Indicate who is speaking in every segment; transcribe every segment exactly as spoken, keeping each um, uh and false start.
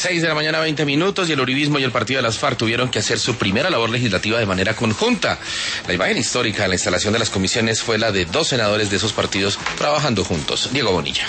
Speaker 1: seis de la mañana, veinte minutos, y el uribismo y el partido de las FARC tuvieron que hacer su primera labor legislativa de manera conjunta. La imagen histórica de la instalación de las comisiones fue la de dos senadores de esos partidos trabajando juntos. Diego Bonilla.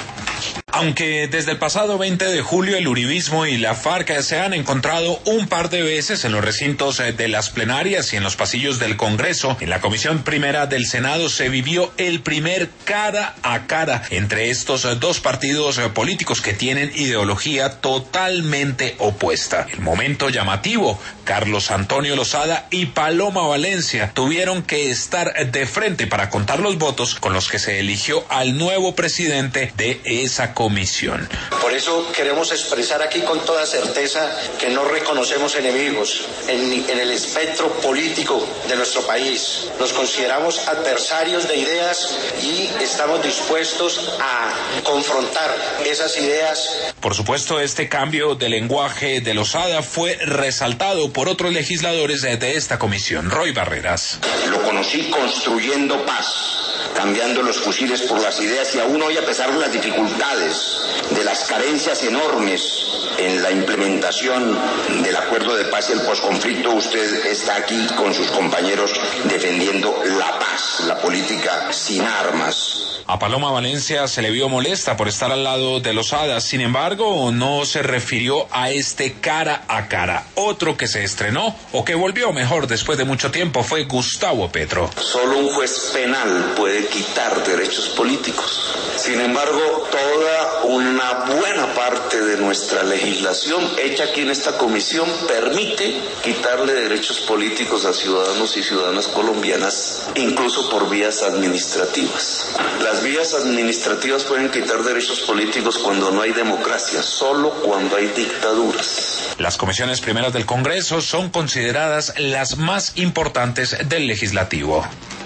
Speaker 2: Aunque desde el pasado veinte de julio el uribismo y la FARC se han encontrado un par de veces en los recintos de las plenarias y en los pasillos del Congreso, en la Comisión Primera del Senado se vivió el primer cara a cara entre estos dos partidos políticos que tienen ideología totalmente opuesta. El momento llamativo, Carlos Antonio Lozada y Paloma Valencia tuvieron que estar de frente para contar los votos con los que se eligió al nuevo presidente de esa comisión. Comisión.
Speaker 3: Por eso queremos expresar aquí con toda certeza que no reconocemos enemigos en, en el espectro político de nuestro país. Nos consideramos adversarios de ideas y estamos dispuestos a confrontar esas ideas.
Speaker 2: Por supuesto, este cambio de lenguaje de Lozada fue resaltado por otros legisladores de, de esta comisión. Roy Barreras.
Speaker 4: Lo conocí construyendo paz, cambiando los fusiles por las ideas, y aún hoy, a pesar de las dificultades, de las carencias enormes en la implementación del acuerdo de paz y el posconflicto, usted está aquí con sus compañeros defendiendo la paz, la política sin armas.
Speaker 2: A Paloma Valencia se le vio molesta por estar al lado de Lozada, sin embargo, no se refirió a este cara a cara. Otro que se estrenó, o que volvió mejor después de mucho tiempo, fue Gustavo Petro.
Speaker 5: Solo un juez penal puede quitar derechos políticos. Sin embargo, toda una buena parte de nuestra legislación hecha aquí en esta comisión permite quitarle derechos políticos a ciudadanos y ciudadanas colombianas, incluso por vías administrativas. Las vías administrativas pueden quitar derechos políticos cuando no hay democracia, solo cuando hay dictaduras.
Speaker 2: Las comisiones primeras del Congreso son consideradas las más importantes del legislativo.